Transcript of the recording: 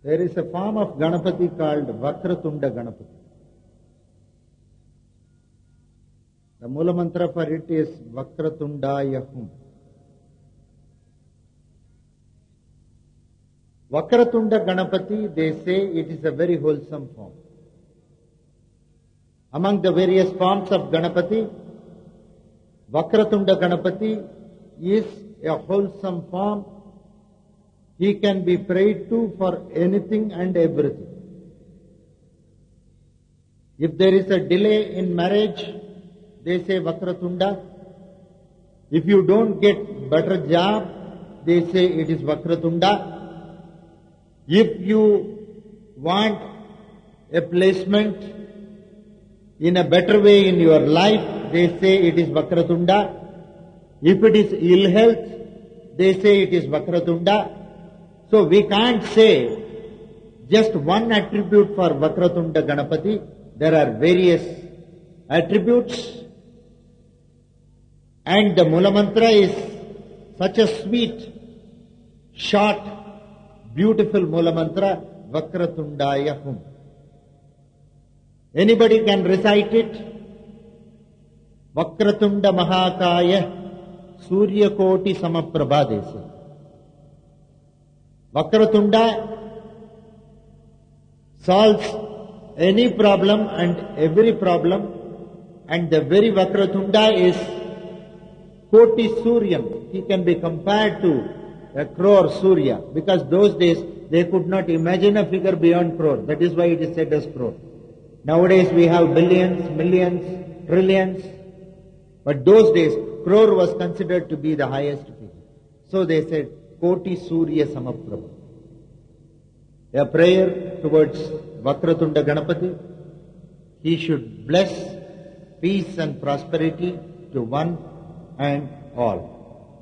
There is a form of Ganapati called Vakratunda Ganapati. The Mula Mantra for it is Vakratundaya Hum. Vakratunda Ganapati, they say it is a very wholesome form. Among the various forms of Ganapati, Vakratunda Ganapati is a wholesome form. He can be prayed to for anything and everything. If there is a delay in marriage, they say Vakratunda. If you don't get better job, they say it is Vakratunda. If you want a placement in a better way in your life, they say it is Vakratunda. If it is ill health, they say it is Vakratunda. So we can't say just one attribute for Vakratunda Ganapati. There are various attributes. And the Mula Mantra is such a sweet, short, beautiful Mula Mantra, Vakratundaya Hum. Anybody can recite it. Vakratunda Mahakaya Surya Koti Samaprabha, they say. Vakratunda solves any problem and every problem, and the very Vakratunda is Koti Suryam. He can be compared to a crore Surya, because those days they could not imagine a figure beyond crore. That is why it is said as crore. Nowadays we have billions, millions, trillions, but those days crore was considered to be the highest figure. So they said Koti Surya Samaprabha. A prayer towards Vakratunda Ganapati. He should bless peace and prosperity to one and all.